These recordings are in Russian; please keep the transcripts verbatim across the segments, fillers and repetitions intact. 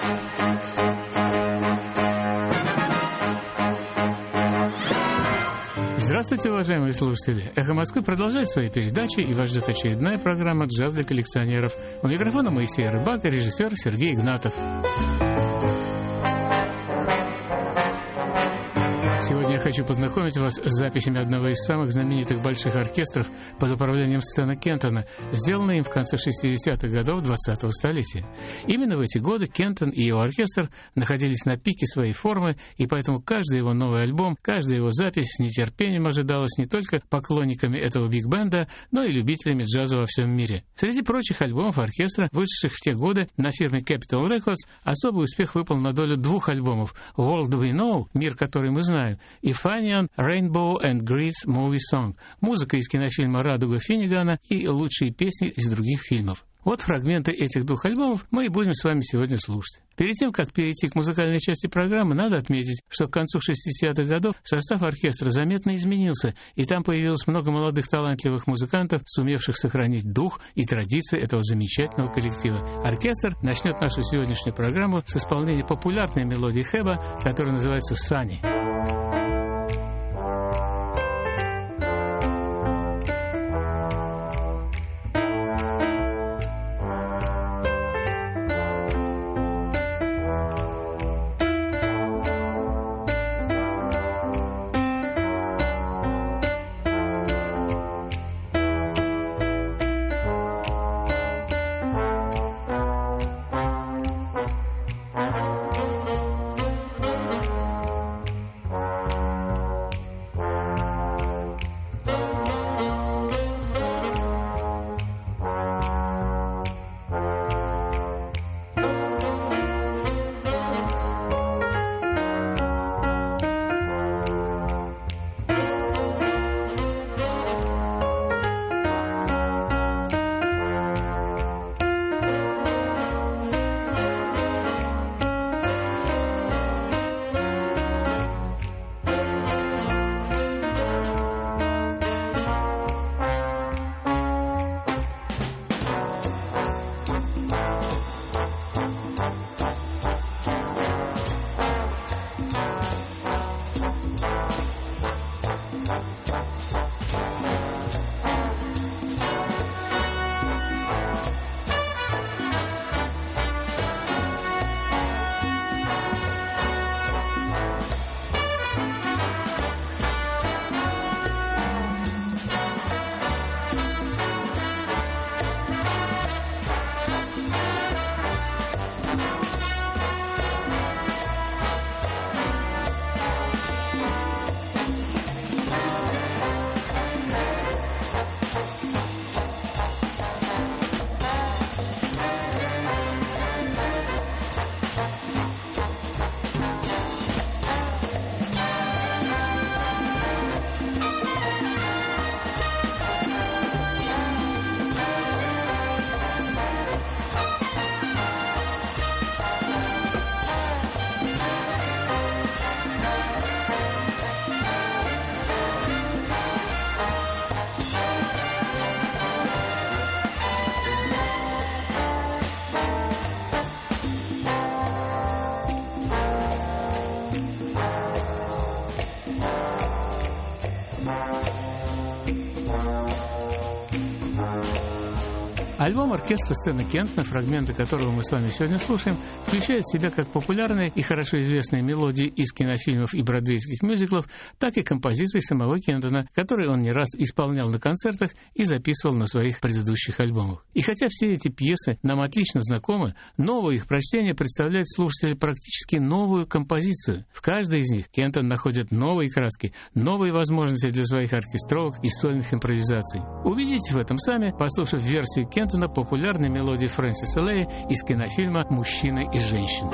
Здравствуйте, уважаемые слушатели! «Эхо Москвы» продолжает свои передачи, и вас ждет очередная программа «Джаз для коллекционеров». У микрофона Моисей Рыбак и режиссер Сергей Игнатов. Сегодня я хочу познакомить вас с записями одного из самых знаменитых больших оркестров под управлением Стэна Кентона, сделанные им в конце шестидесятых годов двадцатого столетия. Именно в эти годы Кентон и его оркестр находились на пике своей формы, и поэтому каждый его новый альбом, каждая его запись с нетерпением ожидалась не только поклонниками этого биг-бенда, но и любителями джаза во всем мире. Среди прочих альбомов оркестра, вышедших в те годы на фирме Capitol Records, особый успех выпал на долю двух альбомов «World We Know» — «Мир, который мы знаем», и «Fanian Rainbow and Greed's Movie Song» — музыка из кинофильма «Радуга Финнигана» и лучшие песни из других фильмов. Вот фрагменты этих двух альбомов мы и будем с вами сегодня слушать. Перед тем, как перейти к музыкальной части программы, надо отметить, что к концу шестидесятых годов состав оркестра заметно изменился, и там появилось много молодых талантливых музыкантов, сумевших сохранить дух и традиции этого замечательного коллектива. Оркестр начнет нашу сегодняшнюю программу с исполнения популярной мелодии Хэба, которая называется «Sunny». Альбом оркестра Стэна Кентона, фрагменты которого мы с вами сегодня слушаем, включает в себя как популярные и хорошо известные мелодии из кинофильмов и бродвейских мюзиклов, так и композиции самого Кентона, которые он не раз исполнял на концертах и записывал на своих предыдущих альбомах. И хотя все эти пьесы нам отлично знакомы, новое их прочтение представляет слушателю практически новую композицию. В каждой из них Кентон находит новые краски, новые возможности для своих оркестровок и сольных импровизаций. Увидите в этом сами, послушав версию Кентона популярной мелодии Фрэнсиса Лея из кинофильма «Мужчины и женщины».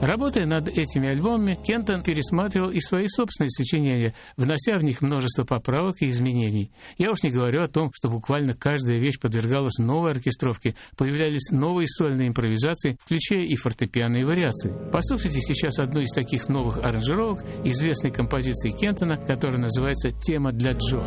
Работая над этими альбомами, Кентон пересматривал и свои собственные сочинения, внося в них множество поправок и изменений. Я уж не говорю о том, что буквально каждая вещь подвергалась новой оркестровке, появлялись новые сольные импровизации, включая и фортепианные вариации. Послушайте сейчас одну из таких новых аранжировок известной композиции Кентона, которая называется «Тема для Джо».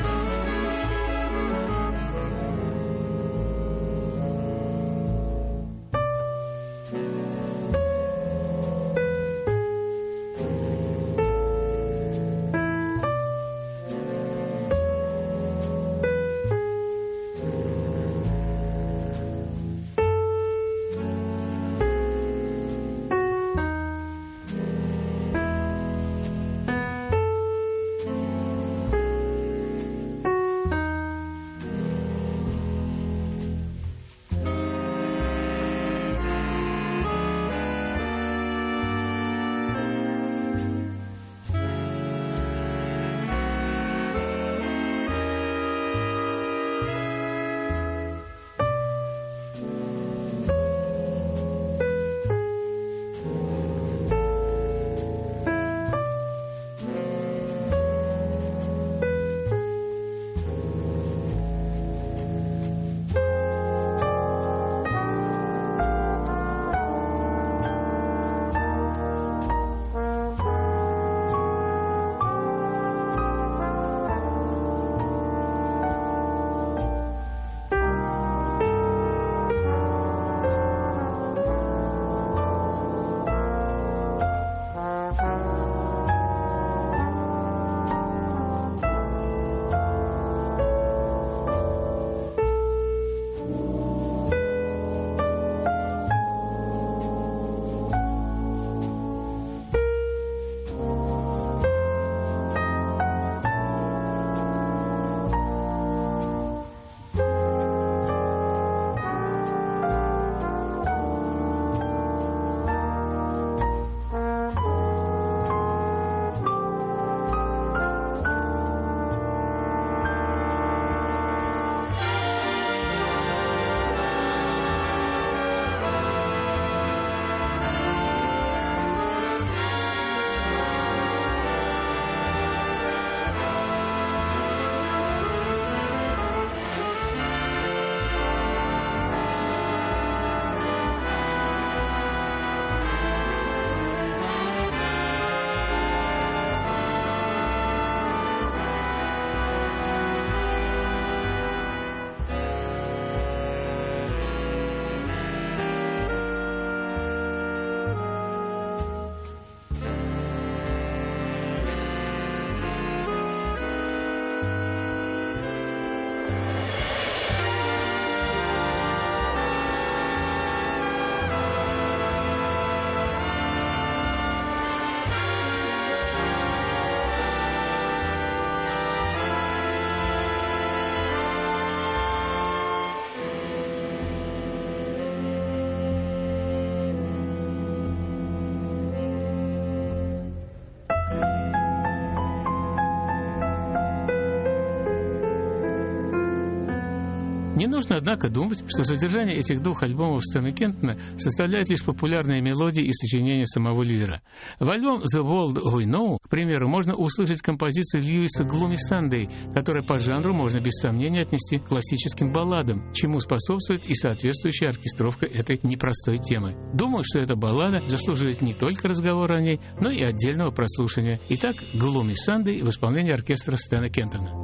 Не нужно, однако, думать, что содержание этих двух альбомов Стэна Кентона составляет лишь популярные мелодии и сочинения самого лидера. В альбом «The World We Know», к примеру, можно услышать композицию Льюиса «Gloomy Sunday», которая по жанру можно без сомнения отнести к классическим балладам, чему способствует и соответствующая оркестровка этой непростой темы. Думаю, что эта баллада заслуживает не только разговора о ней, но и отдельного прослушивания. Итак, «Gloomy Sunday» в исполнении оркестра Стэна Кентона.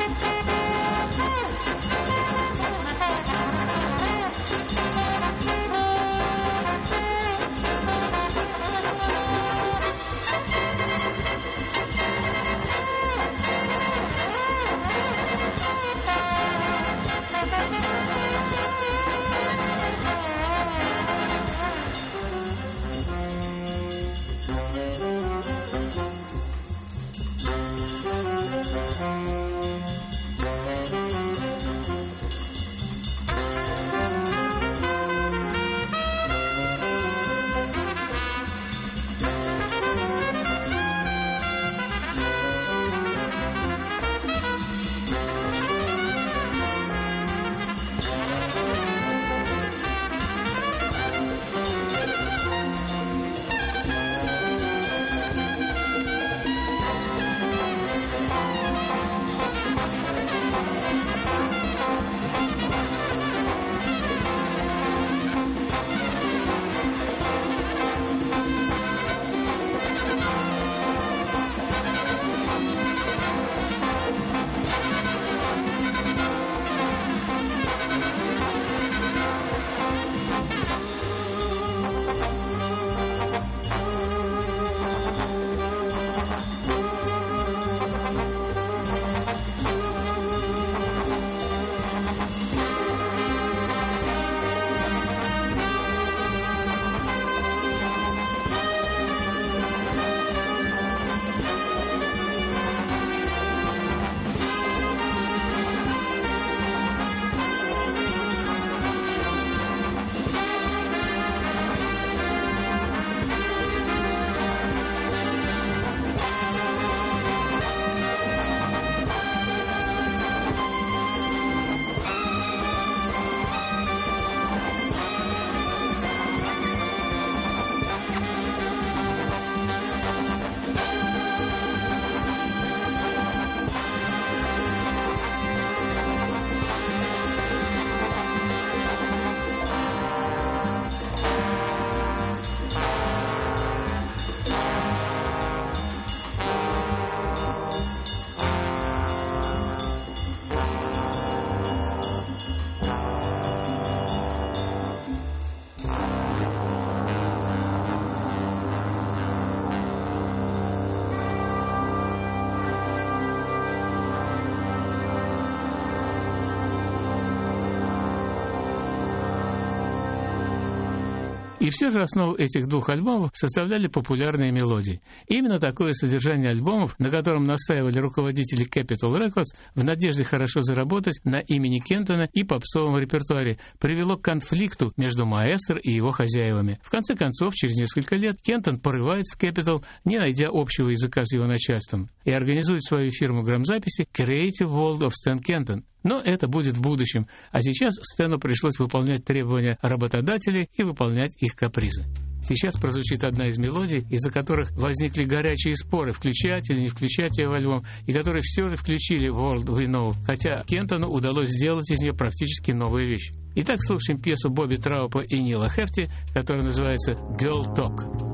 И все же основу этих двух альбомов составляли популярные мелодии. Именно такое содержание альбомов, на котором настаивали руководители Capitol Records в надежде хорошо заработать на имени Кентона и попсовом репертуаре, привело к конфликту между маэстро и его хозяевами. В конце концов, через несколько лет Кентон порывает с Capitol, не найдя общего языка с его начальством, и организует свою фирму грамзаписи Creative World of Stan Kenton. Но это будет в будущем, а сейчас Стэну пришлось выполнять требования работодателей и выполнять их капризы. Сейчас прозвучит одна из мелодий, из-за которых возникли горячие споры, включать или не включать ее в альбом, и которые все же включили World We Know, хотя Кентону удалось сделать из нее практически новую вещь. Итак, слушаем пьесу Бобби Траупа и Нила Хефти, которая называется «Girl Talk».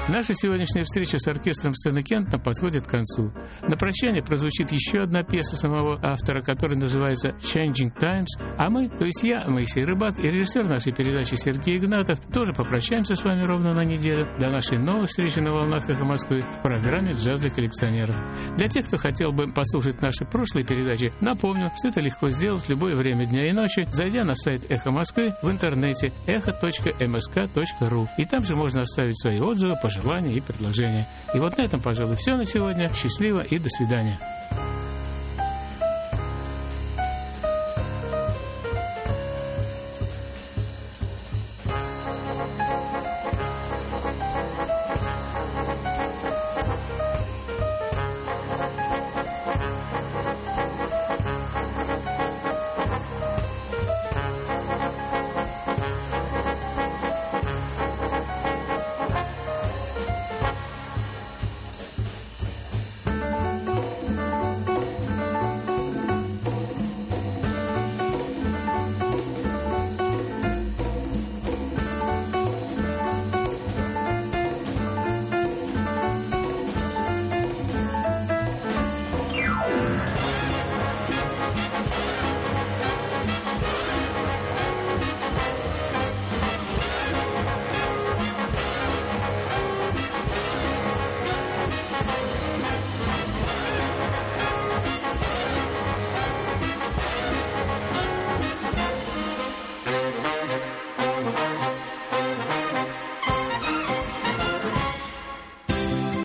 Наша сегодняшняя встреча с оркестром Стэна Кентона подходит к концу. На прощание прозвучит еще одна пьеса самого автора, которая называется «Changing Times», а мы, то есть я, Моисей Рыбак, и режиссер нашей передачи Сергей Игнатов, тоже попрощаемся с вами ровно на неделю до нашей новой встречи на волнах «Эхо Москвы» в программе «Джаз для коллекционеров». Для тех, кто хотел бы послушать наши прошлые передачи, напомню, что это легко сделать в любое время дня и ночи, зайдя на сайт «Эхо Москвы» в интернете эхо точка эм эс ка точка ру. И там же можно оставить свои отзывы, пожелания и предложения. И вот на этом, пожалуй, все на сегодня. Счастливо и до свидания.